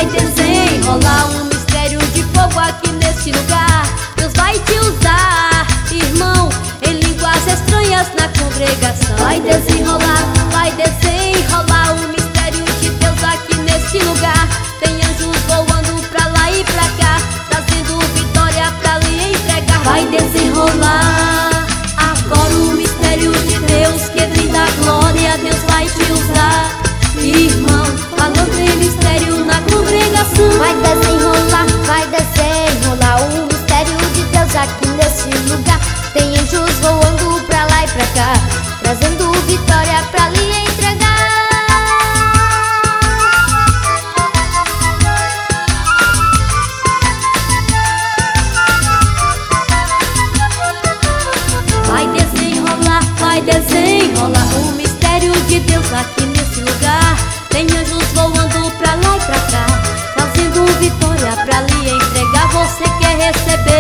vai desenrolar um mistério de fogo aqui neste lugar. Deus vai te usar, irmão, em línguas estranhas na congregação. Vai desenrolar um mistério de Deus aqui neste lugar. Tem anjos voando pra lá e pra cá, trazendo vitória pra lhe entregar. Vai desenrolar agora o mistério de Deus que brinda glória. Deus vai te usar, irmão, falando em mistério na congregação. Vai desenrolar o mistério de Deus aqui nesse lugar. Tem anjos voando pra lá e pra cá, trazendo vitória pra lhe entregar. Vai desenrolar o mistério de Deus aqui nesse lugar. Tem anjos voando pra lá e pra cá, trazendo vitória pra lhe entregar. Você quer receber